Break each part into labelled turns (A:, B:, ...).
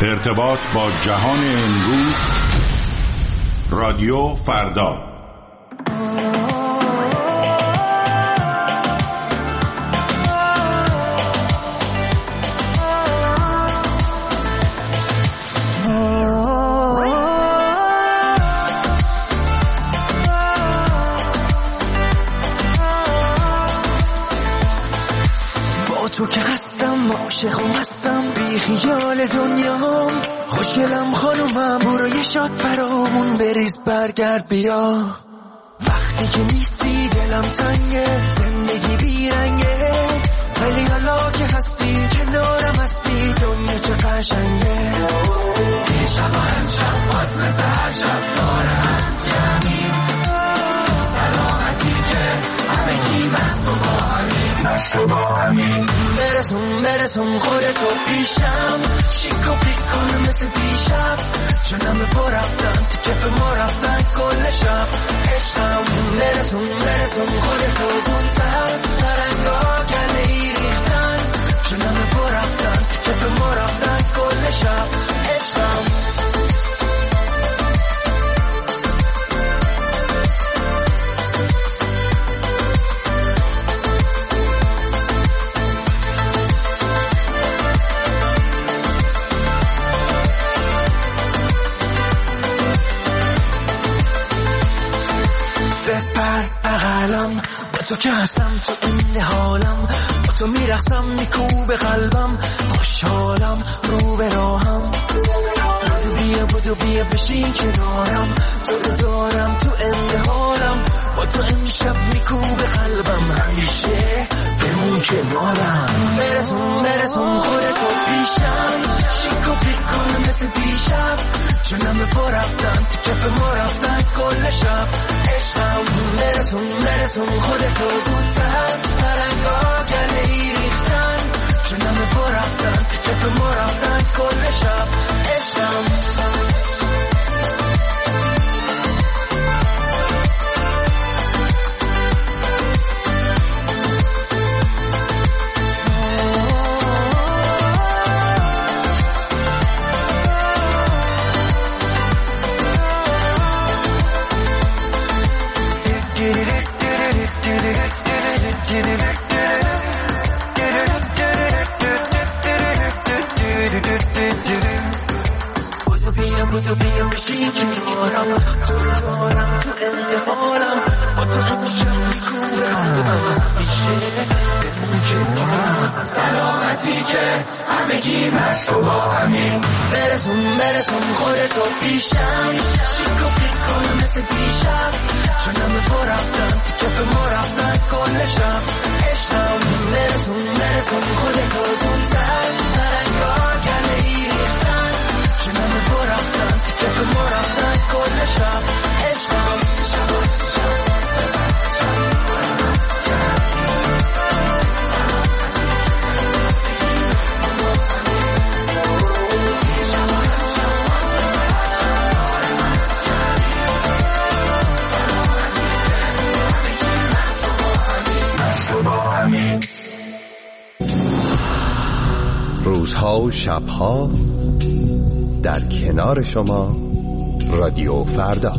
A: ارتباط با جهان امروز. رادیو فردا.
B: تو که هستم عاشقم هستم بی خیال دنیام، خوشگلم خانومم، برو یه شات برامون بریز برگرد بیا. وقتی که نیستی دلم تنگه، زندگی بیرنگه، ولی حالا که هستی کنارم هستی دنیا چه قشنگه. این شب و امشب باز مثل هر شب دارم جمعی سلامتی که همگی مست و با همین برسون خودتو پیشم، شیکو پیکن مثل دیشب، چونم پا رفتن تو کف ما رفتن کل شب عشقم. برسون خودتو زودتر، ترنگا گله ای ریختن، چونم پا رفتن تو کف ما رفتن کل شب عشقم. با تو که هستم تو این حالم، با تو میرقصم میکوبه قلبم، خوشحالم رو به راهم. بدو بیا بشین کنارم، تو رو دارم تو این حالم، با تو امشب میکوبه قلبم، همیشه بمون کنارم. برسون خودتو پیشم، شیکو پیکن مثل دیشب، چونم پا رفتن تو کف ما رفتن کل شب عشقم. برسون خودتو زودتر، ترنگا گله ای ریختن، چونم پا رفتن تو کف ما رفتن کل شب عشقم. بدو بیا بشین کنارم، تو رو دارم تو این حالم، با تو امشب میکوبه قلبم، همیشه بمون کنارم. سلامتی که همگی مست و با همین برسون خودتو پیشم، شیکو پیکن مثل دیشب، چونم پا رفتن تو کف ما رفتن کل شب عشقم. برسون خودتو زودتر، ترنگا گله ای ریختن، چونم پا رفتن تو کف ما رفتن کل شب عشقم.
C: روزها و شبها در کنار شما، رادیو فردا.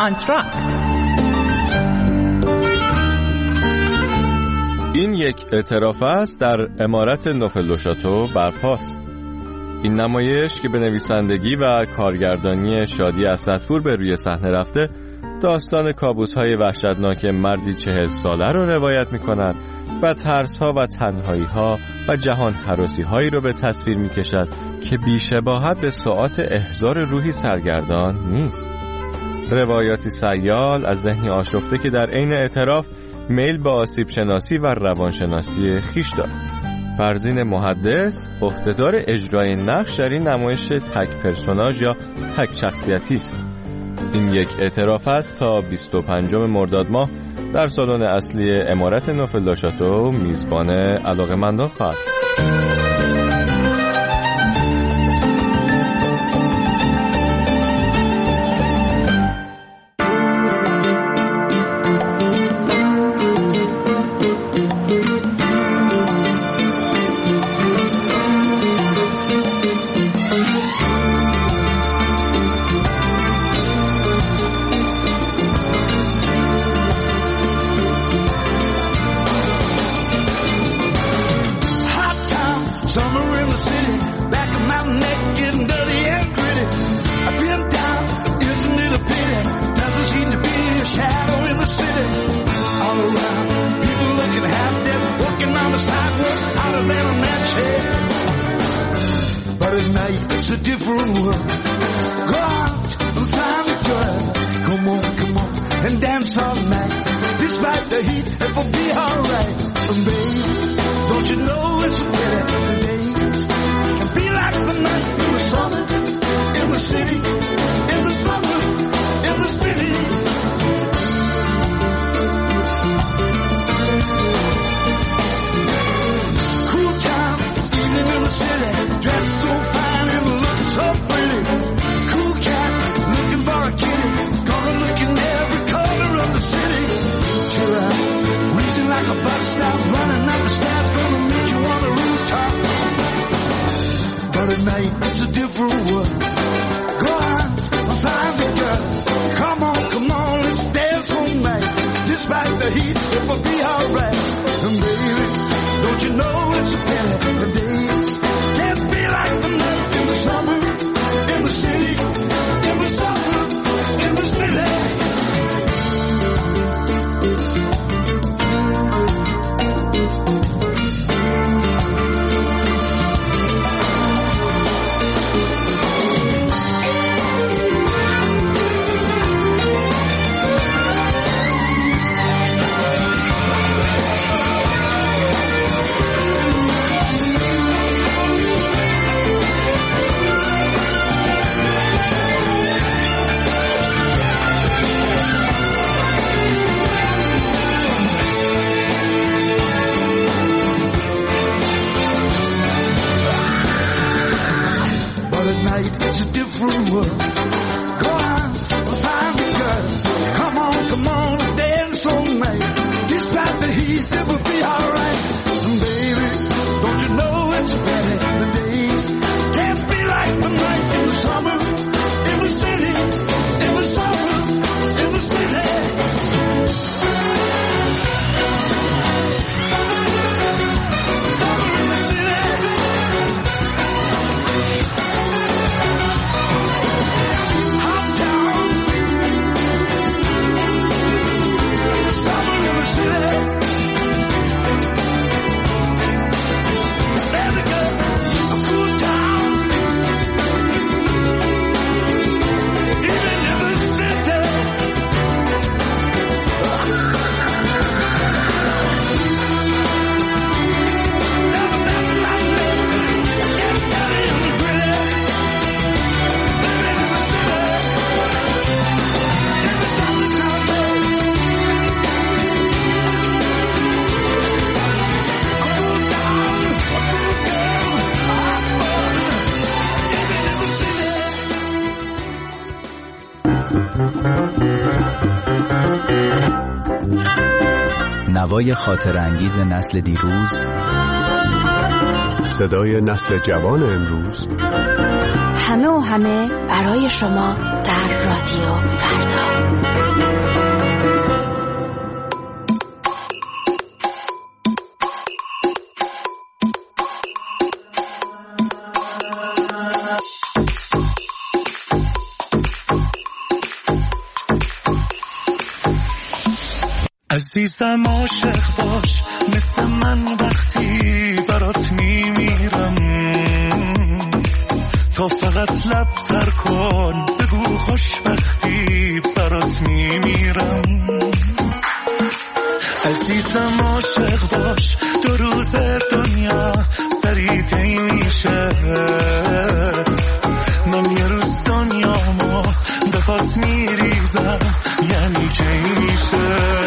D: آنتراکت.
E: این یک اعتراف است در عمارت نوفل دو شاتو برپاست. این نمایش که به نویسندگی و کارگردانی شادی اسدپور به روی صحنه رفته، داستان کابوس‌های وحشتناک مردی 40 ساله رو روایت می‌کند و ترس‌ها و تنهایی‌ها و جهان هراسی‌هایی رو به تصویر می‌کشد که بی‌شباهت به ساعات احضار روحی سرگردان نیست. روایاتی سیال از ذهنی آشفته که در عین اعتراف میل به آسیب شناسی و روانشناسی خیش دارد. فرزین محدث عهده‌دار اجرای نقش در این نمایش تک پرسوناژ یا تک شخصیتی است. این یک اعتراف است تا 25 مرداد ماه در سالن اصلی عمارت نوفل دو شاتو میزبان علاقه‌مندان خواهد.
B: It's a different world. Go out and find a girl. Come on, and dance all night. Despite the heat, it will be alright. And baby, don't you know it's a pity the days can be like the night in the summer, in the city, in the summer, in the city. Cool time, evening in the city, dressed so fine and looking so pretty. Cool cat, looking for a kitty, gonna look in every corner of the city. Chill out, reaching like a bus stop, running up the stairs, gonna meet you on the rooftop. But at night, it's a different world. Go on, find a girl. Come on, let's dance all night. Despite the heat, it will be alright. And baby, don't you know it's a pity the days can't be like the night in the summer, in the city, in the summer, in the city. It's a different world. Go on, find a girl. Come on, dance all night. Despite the heat, it will be alright. And baby, don't you know it's better the days can't be like the night in the summer, in the city, in the summer, in the city.
F: نوای خاطر انگیز نسل دیروز،
G: صدای نسل جوان امروز،
D: همه و همه برای شما در رادیو فردا.
B: عزیزم عاشق باش مثل من وقتی برات میمیرم، تو فقط لب تر کن بگو خوشبختی برات میمیرم. عزیزم عاشق باش 2 روز دنیا سری طی میشه، من یه روز دنیامو به پات میریزم یعنی چی میشه.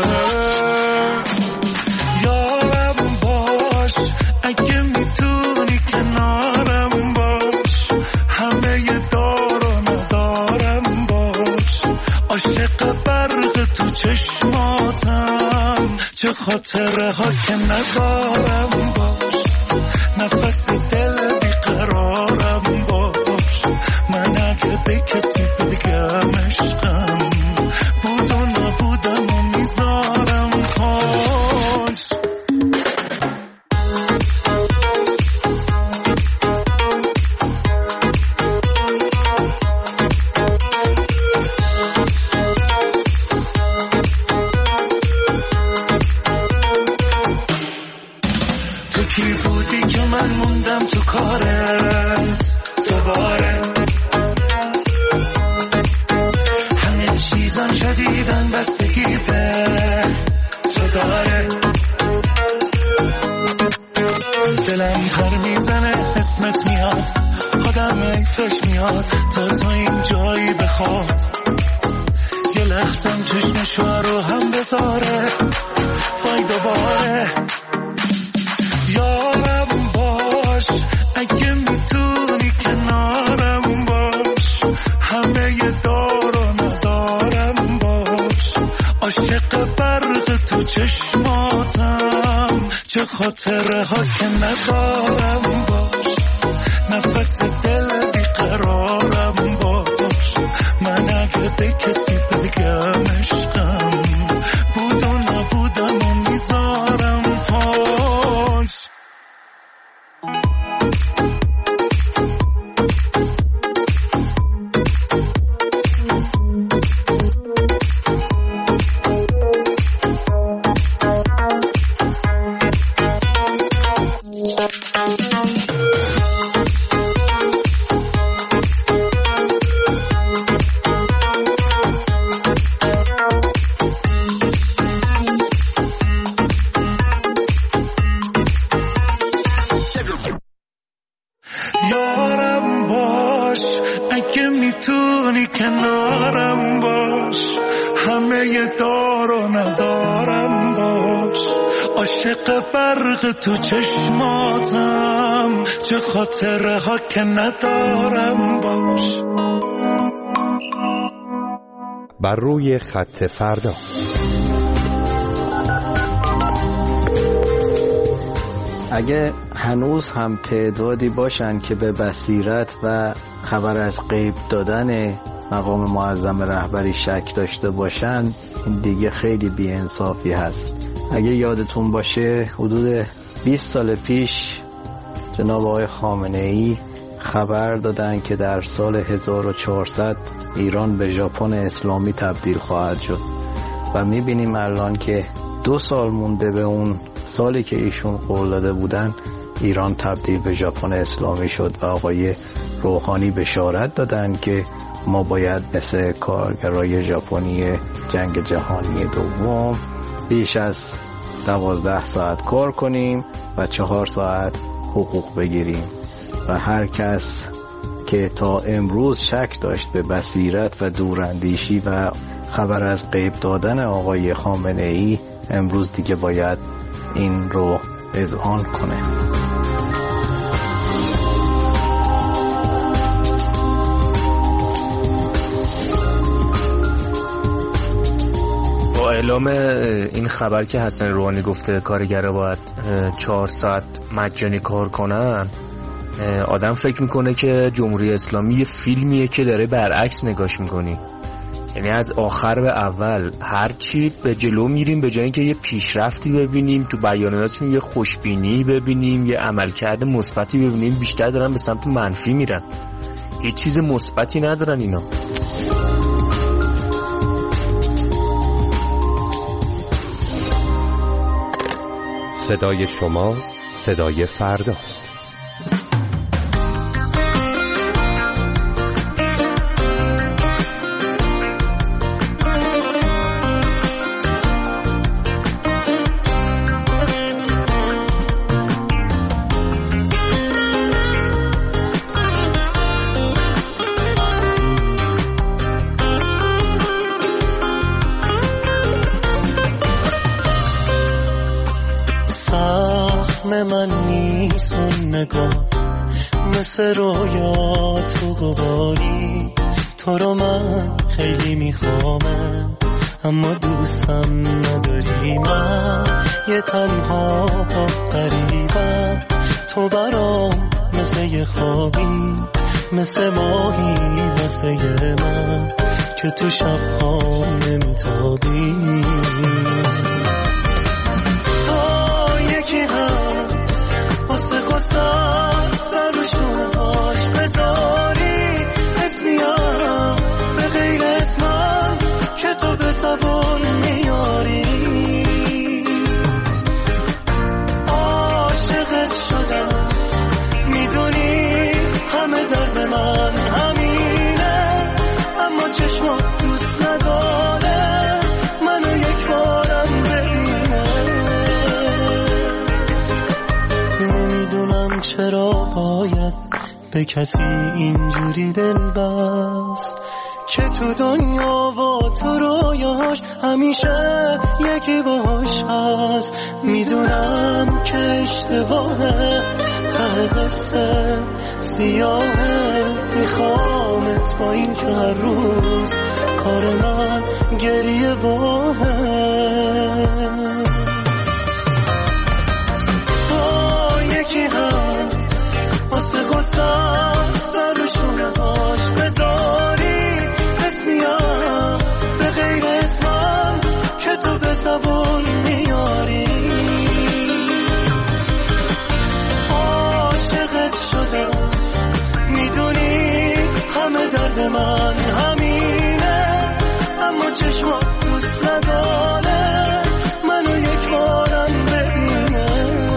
B: اگه میتونی کنارم باش، همه دار و ندارم باش، عاشق برق تو چشماتم، چه خاطره ها که ندارم باش، نفس دل بیقرارم باش، من اگه به کسی بگم عشقم بود و نبودم و میذارم پاش. دلم پر میزنه اسمت میاد، خودم ایفش میاد تا این جایی بخواد، یه لحظم چشمشو رو هم بذاره وای دوباره. یارم باش اگه میتونی کنارم باش، همه دار و ندارم باش، عاشق برق تو چشماتم، چه خاطره ها که ندارم باش، نفس دل بیقرارم باش، من اگه به کسی بگم عشقم بود و نبودم و میذارم پاش. یارم باش اگه میتونی کنارم باش، همه دار و ندارم باش، عاشق برق تو چشماتم، چه خاطره ها که ندارم باش.
C: بر روی خط فردا.
G: اگه هنوز هم تعدادی باشن که به بصیرت و خبر از غیب دادن مقام معظم رهبری شک داشته باشن، این دیگه خیلی بی‌انصافی هست. اگه یادتون باشه حدود 20 سال پیش جناب آقای خامنه‌ای خبر دادن که در سال 1400 ایران به ژاپن اسلامی تبدیل خواهد شد و میبینیم الان که 2 سال مونده به اون سالی که ایشون قول داده بودن، ایران تبدیل به ژاپن اسلامی شد و آقای روحانی بشارت دادن که ما باید مثل کارگرای ژاپنی جنگ جهانی دوم بیش از 12 ساعت کار کنیم و 4 ساعت حقوق بگیریم و هر کس که تا امروز شک داشت به بصیرت و دوراندیشی و خبر از غیب دادن آقای خامنه‌ای، امروز دیگه باید این رو اذعان کنه.
H: با اعلام این خبر که حسن روحانی گفته کارگرها باید 4 ساعت مجانی کار کنن، آدم فکر میکنه که جمهوری اسلامی یه فیلمیه که داره برعکس نگاش میکنی، یعنی از آخر به اول هر چی به جلو میریم به جای اینکه یه پیشرفتی ببینیم، تو بیاناتشون یه خوشبینی ببینیم، یه عملکرد مثبتی ببینیم، بیشتر دارن به سمت منفی میرن. هیچ چیز مثبتی ندارن اینا.
C: صدای شما صدای فرداست.
B: من نیست اون نگاه مثل رویا تو غباری، تو رو من خیلی میخوامم اما دوستم نداری. من یه تنها غریبم، تو برام مثل یه خوابی، مثل ماهی واسه من که تو شبها نمیتابی. سر رو شونهاش بذاری اسمیم به غیر اسمم که تو به زبان میاری. عاشقت شدم میدونی همه درد من همینه، اما چشمات دوست نداره منو یک بارم ببینه. نمیدونم چرا باید به کسی اینجوری دل بست که تو دنیا با تو رویاش همیشه یکی باش هست. میدونم که اشتباهه ته قصه سیاهه، میخوامت با این که هر روز کار من گریه باهه. یکی هم واسه گستم سر رو شونهاش بذاری اسمیم به غیر اسمم که تو به زبون میاری. عاشقت شدم میدونی همه درد من همینه، اما چشمات دوست نداره منو یک بارم ببینه.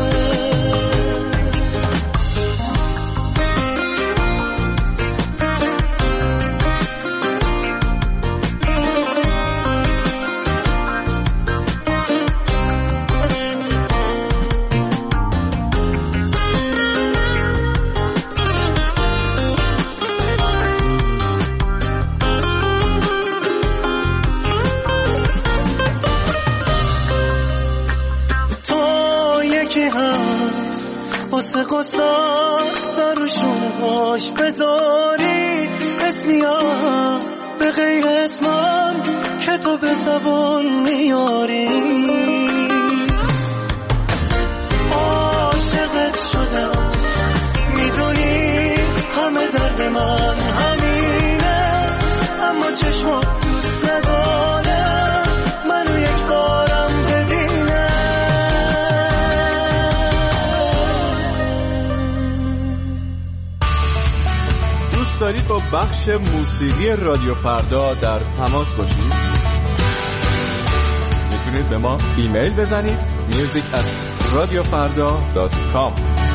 B: واسه قصد سر رو شونهاش بذاری اسمیم به غیر اسمم که تو به زبان میاری. عاشقت شدم میدونی همه درد من همینه، اما چشمات دوست نداره منو یک بارم ببینه.
E: دارید با بخش موسیقی رادیو فردا در تماس باشید؟ میتونید به ما ایمیل بزنید music@radiofarda.com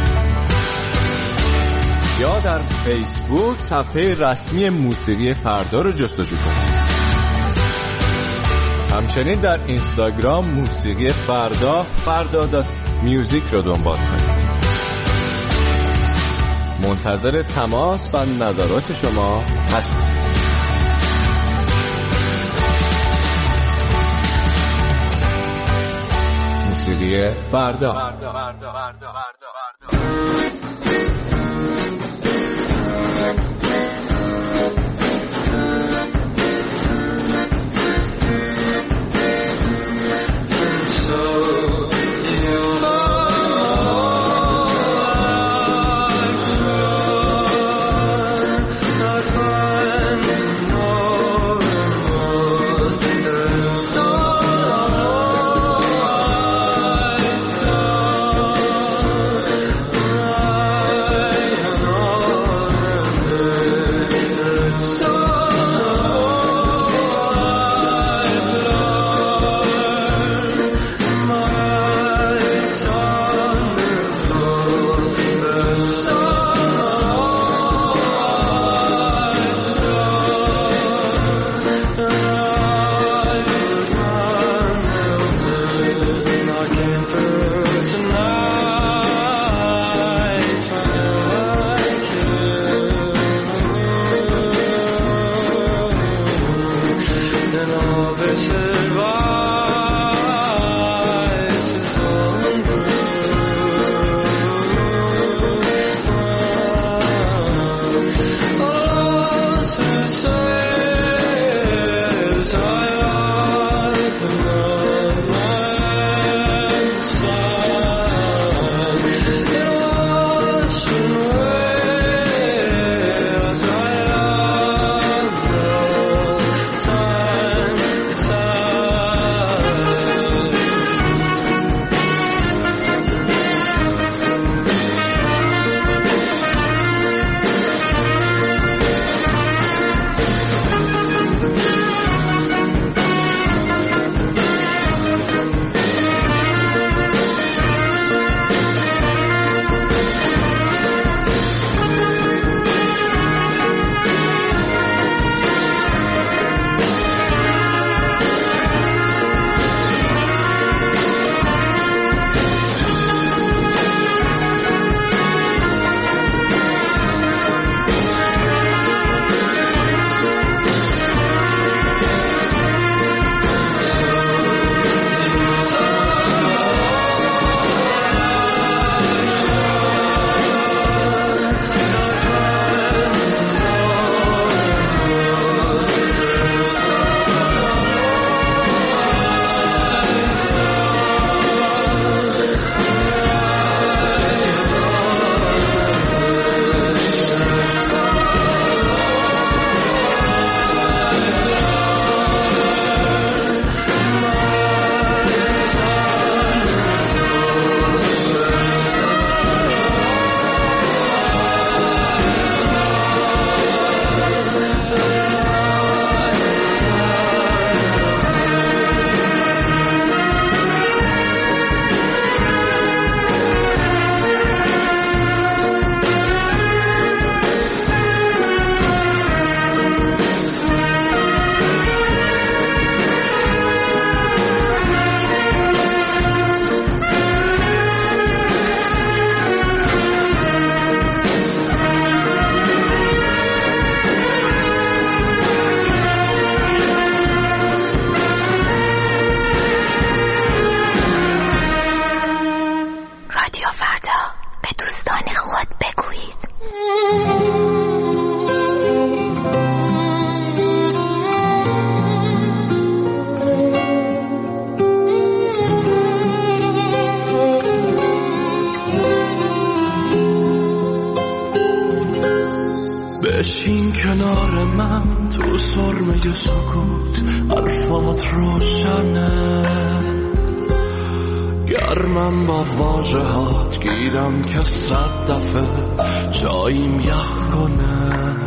E: یا در فیسبوک صفحه رسمی موسیقی فردا رو جستجو کنید. همچنین در اینستاگرام موسیقی فردا.music رو دنبال کنید. منتظر تماس و نظرات شما هستم. موسیقی فردا.
B: سرمه سکوت حرفات روشنه، گرمم با واژهات گیرم که 100 دفعه جاییم یخ کنه.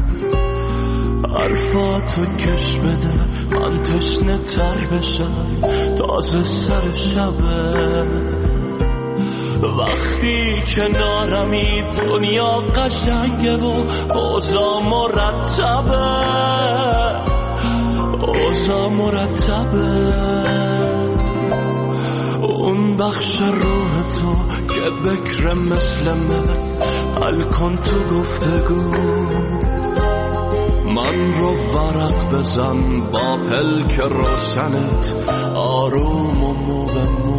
B: حرفاتو کش بده من تشنه تر بشم، تازه سر شبه. وقتی کنارمی دنیا قشنگه و اوضاع مرتبه، اوضاع مرتبه. اون بخش روح تو که بکره مثل من، حل کن تو گفتگو. من رو ورق بزن با پلک روشنت، آروم و مو به مو.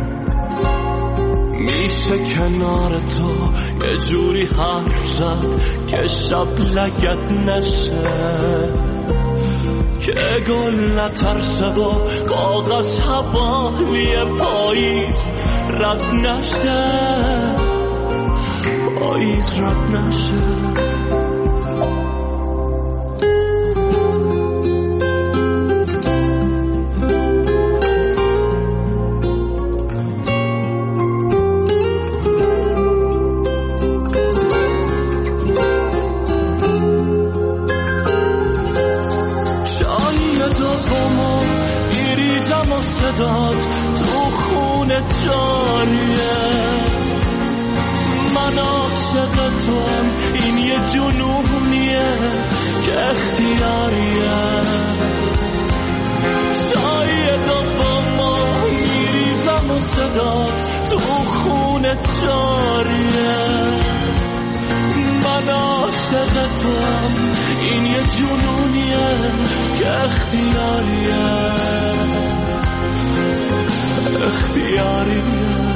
B: میشه کنار تو یه جوری حرف زد که شب لگت نشه، که گل نترسه و کاغذ حوالی پاییز رد نشه، پاییز رد نشه. تو خونه جاریه، من عاشق توام، این یه جنونیه که اختیاریه. جای دوم ما میریزم و صدات تو خونه جاریه، من عاشق توام، این یه جنونیه که اختیاریه، اختیاریه.